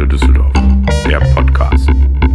Radio Düsseldorf, der Podcast.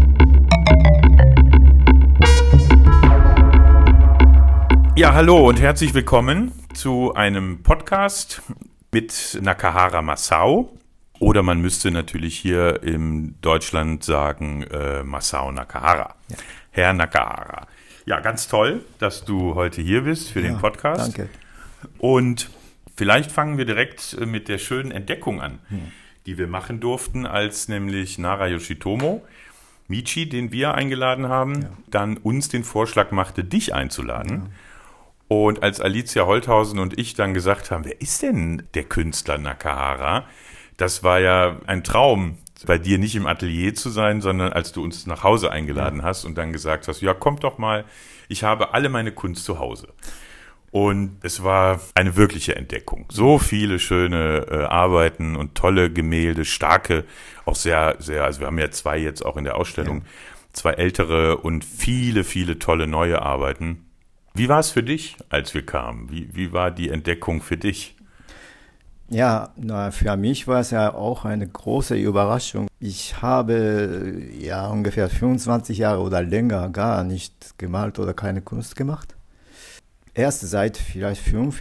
Ja, hallo und herzlich willkommen zu einem Podcast mit Nakahara Masao. Oder man müsste natürlich hier in Deutschland sagen Masao Nakahara. Ja. Herr Nakahara. Ja, ganz toll, dass du heute hier bist für den Podcast. Danke. Und vielleicht fangen wir direkt mit der schönen Entdeckung an, die wir machen durften, als nämlich Nara Yoshitomo, Michi, den wir eingeladen haben, dann uns den Vorschlag machte, dich einzuladen. Ja. Und als Alicia Holthausen und ich dann gesagt haben, wer ist denn der Künstler Nakahara? Das war ja ein Traum, bei dir nicht im Atelier zu sein, sondern als du uns nach Hause eingeladen hast und dann gesagt hast, ja, kommt doch mal, ich habe alle meine Kunst zu Hause. Und es war eine wirkliche Entdeckung. So viele schöne Arbeiten und tolle Gemälde, starke, auch sehr, sehr, also wir haben ja 2 jetzt auch in der Ausstellung, 2 ältere und viele, viele tolle neue Arbeiten. Wie war es für dich, als wir kamen? Wie war die Entdeckung für dich? Ja, für mich war es ja auch eine große Überraschung. Ich habe ja ungefähr 25 Jahre oder länger gar nicht gemalt oder keine Kunst gemacht. Erst seit vielleicht 5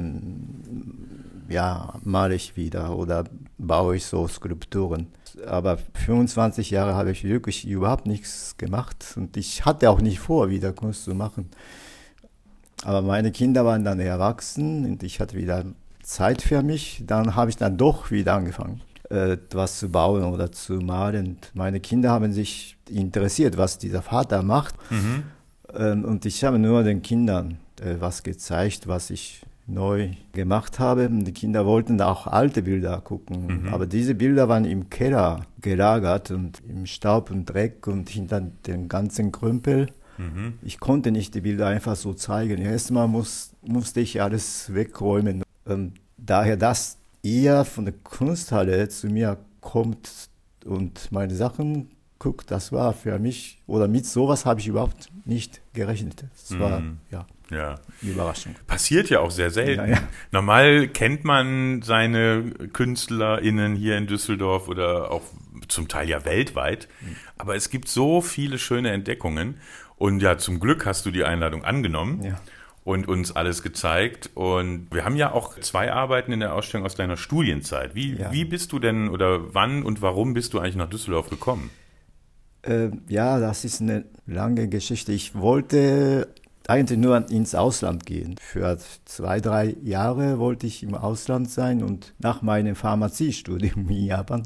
Jahren male ich wieder oder baue ich so Skulpturen. Aber 25 Jahre habe ich wirklich überhaupt nichts gemacht und ich hatte auch nicht vor, wieder Kunst zu machen. Aber meine Kinder waren dann erwachsen und ich hatte wieder Zeit für mich. Dann habe ich dann doch wieder angefangen, etwas zu bauen oder zu malen. Meine Kinder haben sich interessiert, was dieser Vater macht. Und ich habe nur den Kindern was gezeigt, was ich neu gemacht habe. Und die Kinder wollten auch alte Bilder gucken. Aber diese Bilder waren im Keller gelagert und im Staub und Dreck und hinter den ganzen Krümpel. Ich konnte nicht die Bilder einfach so zeigen. Erstmal musste ich alles wegräumen. Daher, dass ihr von der Kunsthalle zu mir kommt und meine Sachen guckt, das war für mich, oder mit sowas habe ich überhaupt nicht gerechnet. Das war, eine Überraschung. Passiert ja auch sehr selten. Ja. Normal kennt man seine KünstlerInnen hier in Düsseldorf oder auch zum Teil ja weltweit. Aber es gibt so viele schöne Entdeckungen. Und ja, zum Glück hast du die Einladung angenommen und uns alles gezeigt. Und wir haben ja auch 2 Arbeiten in der Ausstellung aus deiner Studienzeit. Wie bist du denn oder wann und warum bist du eigentlich nach Düsseldorf gekommen? Das ist eine lange Geschichte. Ich wollte eigentlich nur ins Ausland gehen. Für 2, 3 Jahre wollte ich im Ausland sein und nach meinem Pharmaziestudium in Japan.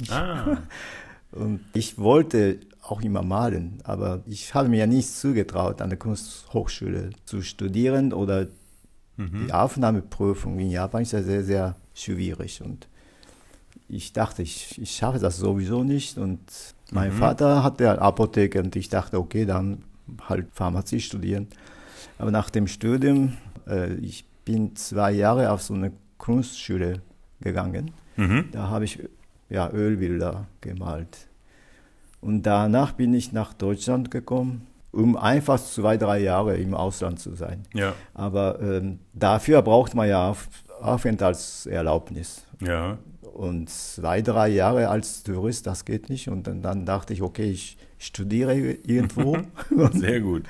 Und ich wollte auch immer malen, aber ich habe mir ja nicht zugetraut, an der Kunsthochschule zu studieren oder die Aufnahmeprüfung in Japan ist ja sehr, sehr schwierig und ich dachte, ich schaffe das sowieso nicht und mein Vater hatte eine Apotheke und ich dachte, okay, dann halt Pharmazie studieren. Aber nach dem Studium, ich bin 2 Jahre auf so eine Kunstschule gegangen, da habe ich Ölbilder gemalt. Und danach bin ich nach Deutschland gekommen, um einfach 2, 3 Jahre im Ausland zu sein. Ja. Aber dafür braucht man ja Aufenthaltserlaubnis. Ja. Und 2, 3 Jahre als Tourist, das geht nicht. Und dann dachte ich, okay, ich studiere irgendwo. Sehr gut.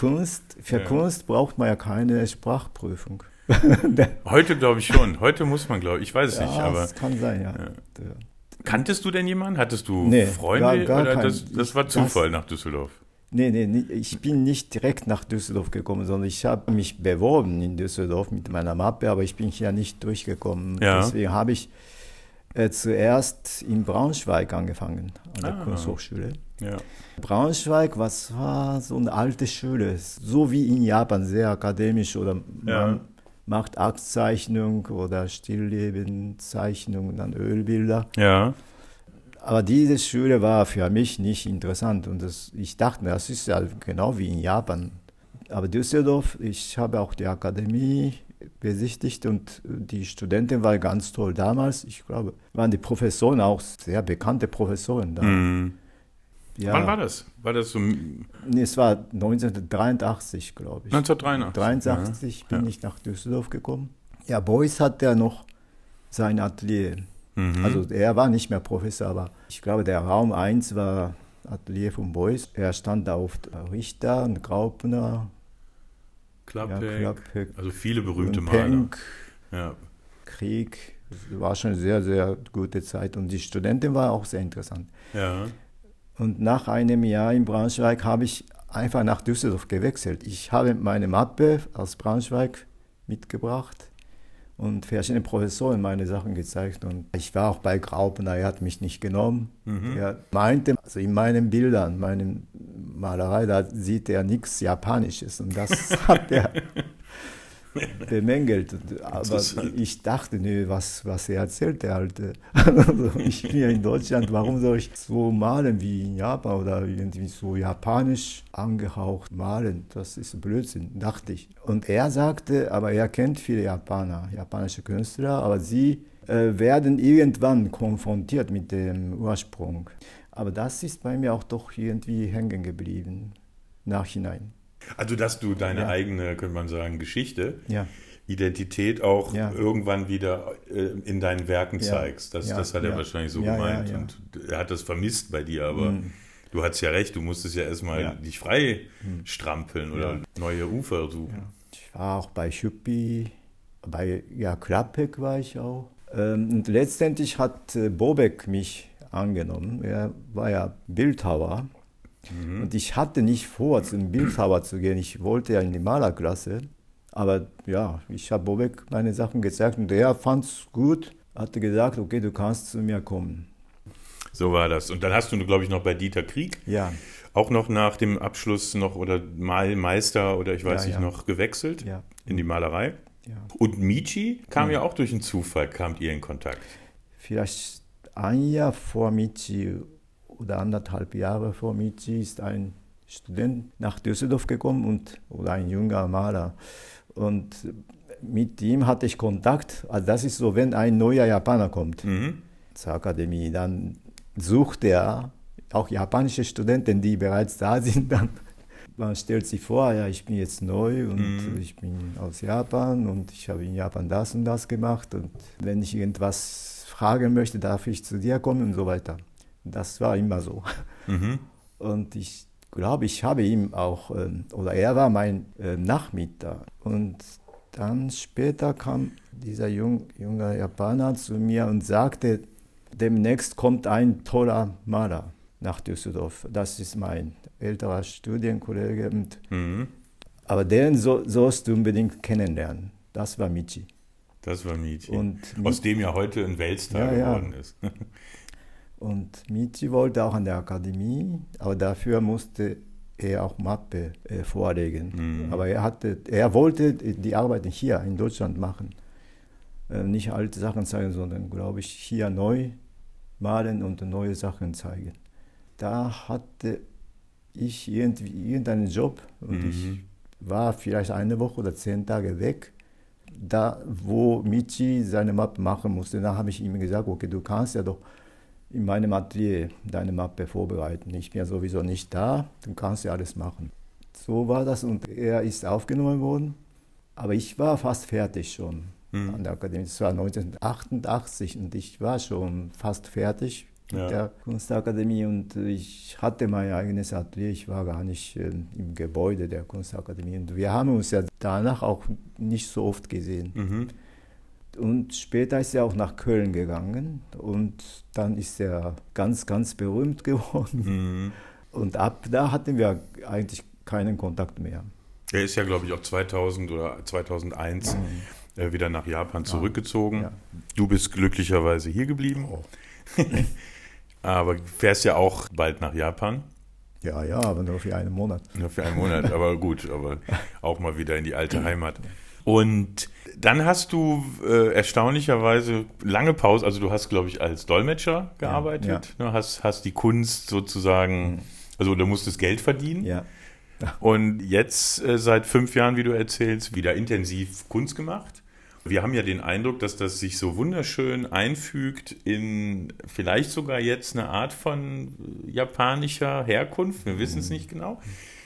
Kunst braucht man ja keine Sprachprüfung. Heute glaube ich schon. Heute muss man, glaube ich. Ich weiß es nicht. Aber das kann sein, ja. Kanntest du denn jemanden? Hattest du Freunde? Gar oder kein, das war Zufall nach Düsseldorf? Nee, ich bin nicht direkt nach Düsseldorf gekommen, sondern ich habe mich beworben in Düsseldorf mit meiner Mappe, aber ich bin hier nicht durchgekommen. Ja. Deswegen habe ich zuerst in Braunschweig angefangen, an der Kunsthochschule. Ja. Braunschweig, was war so eine alte Schule, so wie in Japan, sehr akademisch oder man macht Aktzeichnung oder Stilllebenzeichnung, dann Ölbilder. Ja. Aber diese Schule war für mich nicht interessant und ich dachte, das ist ja genau wie in Japan. Aber Düsseldorf, ich habe auch die Akademie besichtigt und die Studenten waren ganz toll. Damals, ich glaube, waren die Professoren auch sehr bekannte Professoren da. Ja. Wann war das? War das so? Nee, es war 1983, glaube ich. 1983. 1983 bin ich nach Düsseldorf gekommen. Ja, Beuys hat ja noch sein Atelier. Also er war nicht mehr Professor, aber ich glaube, der Raum 1 war Atelier von Beuys. Er stand da auf Richter und Graupner, Klappek, also viele berühmte und Maler. Penck, Ja. Krieg. Es war schon eine sehr, sehr gute Zeit und die Studentin war auch sehr interessant. Ja. Und nach einem Jahr in Braunschweig habe ich einfach nach Düsseldorf gewechselt. Ich habe meine Mappe aus Braunschweig mitgebracht und verschiedene Professoren meine Sachen gezeigt. Und ich war auch bei Graupner, er hat mich nicht genommen. Er meinte, also in meinen Bildern, meinen Malerei, da sieht er nichts Japanisches. Und das hat er bemängelt. Aber ich dachte, nö, was er erzählt, der Alte. Also ich bin ja in Deutschland, warum soll ich so malen wie in Japan oder irgendwie so japanisch angehaucht malen? Das ist Blödsinn, dachte ich. Und er sagte, aber er kennt viele japanische Künstler, aber sie werden irgendwann konfrontiert mit dem Ursprung. Aber das ist bei mir auch doch irgendwie hängen geblieben, nachhinein. Also, dass du deine eigene, könnte man sagen, Geschichte, Ja. Identität auch irgendwann wieder in deinen Werken zeigst. Das hat er wahrscheinlich so gemeint. Und er hat das vermisst bei dir, aber du hattest ja recht, du musstest ja erstmal dich frei strampeln oder neue Ufer suchen. Ja. Ich war auch bei Schuppi, bei Klappek war ich auch. Und letztendlich hat Bobek mich angenommen. Er war ja Bildhauer. Und ich hatte nicht vor, zum Bildhauer zu gehen. Ich wollte ja in die Malerklasse. Aber ja, ich habe Bobek meine Sachen gezeigt und er fand es gut. Hatte gesagt, okay, du kannst zu mir kommen. So war das. Und dann hast du, glaube ich, noch bei Dieter Krieg auch noch nach dem Abschluss noch oder Malmeister oder ich weiß nicht noch gewechselt in die Malerei. Ja. Und Michi kam ja auch durch einen Zufall, kamt ihr in Kontakt? Vielleicht ein Jahr vor Michi oder 1,5 Jahre vor Michi ist ein Student nach Düsseldorf gekommen oder ein junger Maler. Und mit ihm hatte ich Kontakt. Also das ist so, wenn ein neuer Japaner kommt zur Akademie, dann sucht er auch japanische Studenten, die bereits da sind. Dann man stellt sich vor, ja, ich bin jetzt neu und ich bin aus Japan und ich habe in Japan das und das gemacht. Und wenn ich irgendwas fragen möchte, darf ich zu dir kommen und so weiter. Das war immer so. Und ich glaube, ich habe ihm auch, oder er war mein Nachmieter. Und dann später kam dieser junge Japaner zu mir und sagte, demnächst kommt ein toller Maler nach Düsseldorf. Das ist mein älterer Studienkollege. Aber den sollst du unbedingt kennenlernen. Das war Michi. Das war Michi. Und aus dem ja heute ein Weltstar geworden ist. Und Michi wollte auch an der Akademie, aber dafür musste er auch Mappe vorlegen. Aber er wollte die Arbeit hier in Deutschland machen. Nicht alte Sachen zeigen, sondern, glaube ich, hier neu malen und neue Sachen zeigen. Da hatte ich irgendeinen Job und ich war vielleicht eine Woche oder 10 Tage weg. Da, wo Michi seine Mappe machen musste, da habe ich ihm gesagt, okay, du kannst ja doch in meinem Atelier deine Mappe vorbereiten. Ich bin ja sowieso nicht da, du kannst ja alles machen. So war das und er ist aufgenommen worden. Aber ich war fast fertig schon an der Akademie. Das war 1988 und ich war schon fast fertig mit der Kunstakademie und ich hatte mein eigenes Atelier. Ich war gar nicht im Gebäude der Kunstakademie und wir haben uns ja danach auch nicht so oft gesehen. Und später ist er auch nach Köln gegangen und dann ist er ganz, ganz berühmt geworden. Und ab da hatten wir eigentlich keinen Kontakt mehr. Er ist ja, glaube ich, auch 2000 oder 2001 wieder nach Japan zurückgezogen. Ja. Du bist glücklicherweise hier geblieben. Aber fährst ja auch bald nach Japan. Ja, aber nur für einen Monat. Nur für einen Monat, aber gut, aber auch mal wieder in die alte Heimat. Und dann hast du erstaunlicherweise lange Pause, also du hast, glaube ich, als Dolmetscher gearbeitet, ne, hast die Kunst sozusagen, also du musstest Geld verdienen. Ja. Und jetzt seit 5 Jahren, wie du erzählst, wieder intensiv Kunst gemacht. Wir haben ja den Eindruck, dass das sich so wunderschön einfügt in vielleicht sogar jetzt eine Art von japanischer Herkunft. Wir wissen es nicht genau.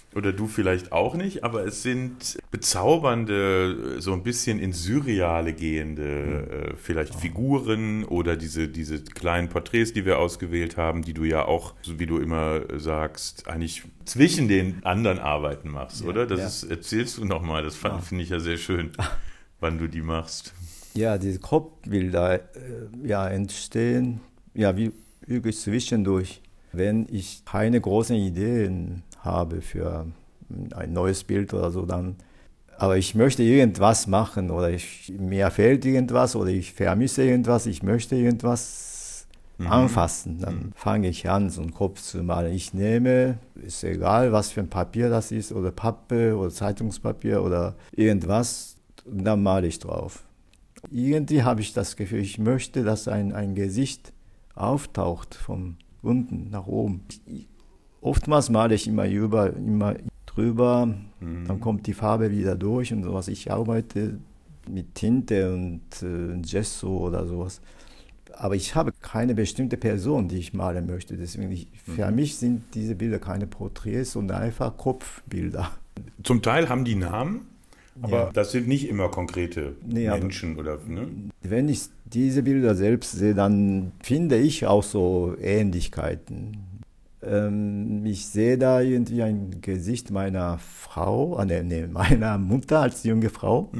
oder du vielleicht auch nicht, aber es sind bezaubernde, so ein bisschen ins Surreale gehende, vielleicht Figuren oder diese kleinen Porträts, die wir ausgewählt haben, die du ja auch, so wie du immer sagst, eigentlich zwischen den anderen Arbeiten machst, oder? Erzählst du nochmal, das finde ich ja sehr schön, wann du die machst. Ja, diese Kopfbilder entstehen wie wirklich zwischendurch. Wenn ich keine großen Ideen habe für ein neues Bild oder so, aber ich möchte irgendwas machen oder mir fehlt irgendwas oder ich vermisse irgendwas, ich möchte irgendwas anfassen, dann fange ich an, so einen Kopf zu malen. Ich nehme, ist egal, was für ein Papier das ist oder Pappe oder Zeitungspapier oder irgendwas, und dann male ich drauf. Irgendwie habe ich das Gefühl, ich möchte, dass ein Gesicht auftaucht von unten nach oben. Oftmals male ich immer drüber, dann kommt die Farbe wieder durch und sowas. Ich arbeite mit Tinte und Gesso oder sowas. Aber ich habe keine bestimmte Person, die ich malen möchte. Deswegen, für mich sind diese Bilder keine Porträts, sondern einfach Kopfbilder. Zum Teil haben die Namen, aber das sind nicht immer konkrete Menschen oder. Ne? Wenn ich diese Bilder selbst sehe, dann finde ich auch so Ähnlichkeiten. Ich sehe da irgendwie ein Gesicht meiner Frau, meiner Mutter als junge Frau.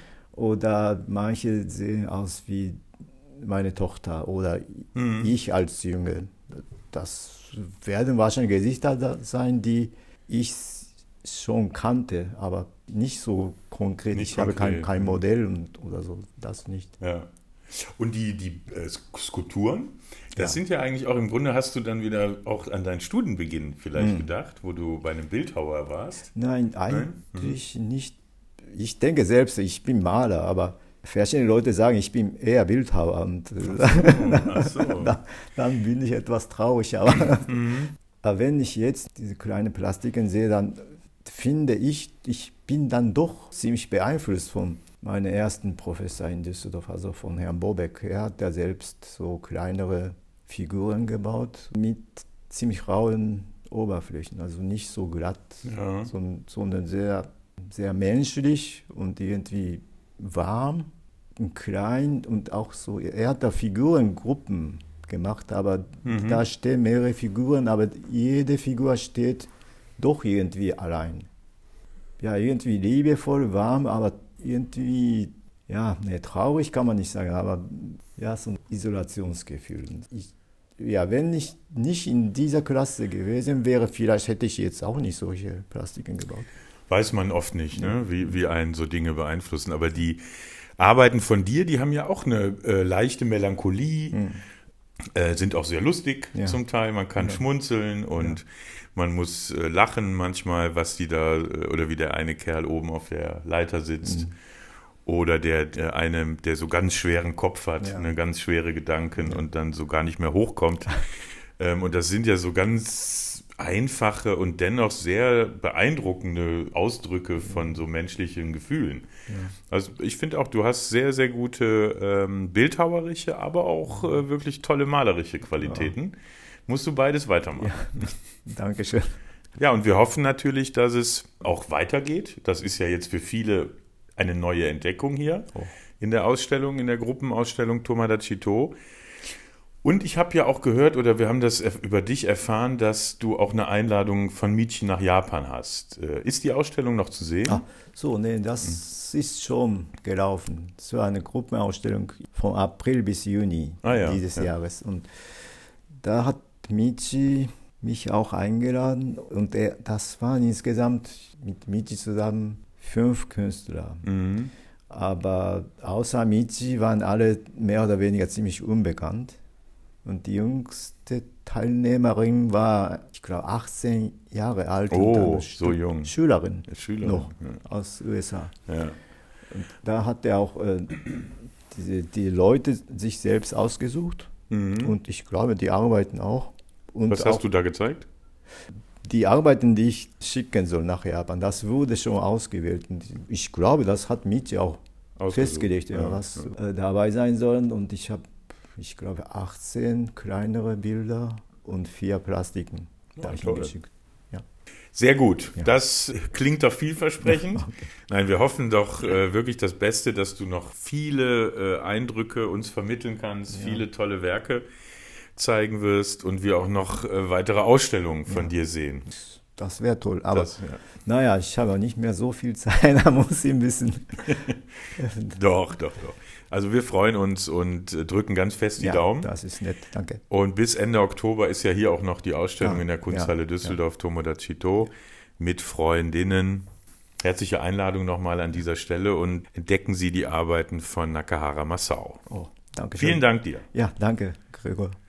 Oder manche sehen aus wie meine Tochter oder ich als Junge. Das werden wahrscheinlich Gesichter sein, die ich schon kannte, aber nicht so konkret. Ich habe kein Modell oder so, das nicht. Ja. Und die Skulpturen, das sind ja eigentlich auch, im Grunde hast du dann wieder auch an deinen Studienbeginn vielleicht gedacht, wo du bei einem Bildhauer warst? Nein, eigentlich nicht. Ich denke selbst, ich bin Maler, aber verschiedene Leute sagen, ich bin eher Bildhauer. Und Ach so. dann bin ich etwas traurig. Aber wenn ich jetzt diese kleinen Plastiken sehe, dann finde ich bin dann doch ziemlich beeinflusst von meinem ersten Professor in Düsseldorf, also von Herrn Bobeck. Er hat ja selbst so kleinere Figuren gebaut mit ziemlich rauen Oberflächen, also nicht so glatt, sondern sehr, sehr menschlich und irgendwie warm und klein und auch so. Er hat da Figurengruppen gemacht, aber da stehen mehrere Figuren, aber jede Figur steht doch irgendwie allein. Ja, irgendwie liebevoll, warm, aber irgendwie, traurig kann man nicht sagen, aber so ein Isolationsgefühl. Wenn ich nicht in dieser Klasse gewesen wäre, vielleicht hätte ich jetzt auch nicht solche Plastiken gebaut. Weiß man oft nicht, ne? Wie einen so Dinge beeinflussen. Aber die Arbeiten von dir, die haben ja auch eine leichte Melancholie, sind auch sehr lustig zum Teil. Man kann schmunzeln und man muss lachen manchmal, was die da, oder wie der eine Kerl oben auf der Leiter sitzt. Oder der eine, der so ganz schweren Kopf hat, ganz schwere Gedanken und dann so gar nicht mehr hochkommt. Und das sind ja so ganz einfache und dennoch sehr beeindruckende Ausdrücke von so menschlichen Gefühlen. Ja. Also ich finde auch, du hast sehr, sehr gute bildhauerische, aber auch wirklich tolle malerische Qualitäten. Ja. Musst du beides weitermachen. Ja. Dankeschön. Ja, und wir hoffen natürlich, dass es auch weitergeht. Das ist ja jetzt für viele eine neue Entdeckung hier in der Ausstellung, in der Gruppenausstellung Tomodachi-to. Und ich habe ja auch gehört, oder wir haben das über dich erfahren, dass du auch eine Einladung von Michi nach Japan hast. Ist die Ausstellung noch zu sehen? Ach so, nee, das ist schon gelaufen. Es war eine Gruppenausstellung von April bis Juni dieses Jahres. Und da hat Michi mich auch eingeladen. Und das waren insgesamt mit Michi zusammen 5 Künstler. Mhm. Aber außer Michi waren alle mehr oder weniger ziemlich unbekannt. Und die jüngste Teilnehmerin war, ich glaube, 18 Jahre alt. Oh, so jung. Schülerin noch aus USA. Ja. Und da hat er auch die Leute sich selbst ausgesucht. Mhm. Und ich glaube, die arbeiten auch. Und was hast du da gezeigt? Die Arbeiten, die ich schicken soll nach Japan, das wurde schon ausgewählt. Und ich glaube, das hat Michi auch festgelegt, was dabei sein sollen. Und ich glaube, 18 kleinere Bilder und 4 Plastiken da geschickt. Ja. Sehr gut. Ja. Das klingt doch vielversprechend. Okay. Nein, wir hoffen doch wirklich das Beste, dass du noch viele Eindrücke uns vermitteln kannst, viele tolle Werke zeigen wirst und wir auch noch weitere Ausstellungen von dir sehen. Das wäre toll. Aber naja, ich habe nicht mehr so viel Zeit, da muss ich ein bisschen. Doch. Also wir freuen uns und drücken ganz fest die Daumen. Das ist nett, danke. Und bis Ende Oktober ist ja hier auch noch die Ausstellung in der Kunsthalle Düsseldorf, Tomodachi-to, mit Freundinnen. Herzliche Einladung nochmal an dieser Stelle und entdecken Sie die Arbeiten von Nakahara Masao. Oh, danke schön. Vielen Dank dir. Ja, danke, Gregor.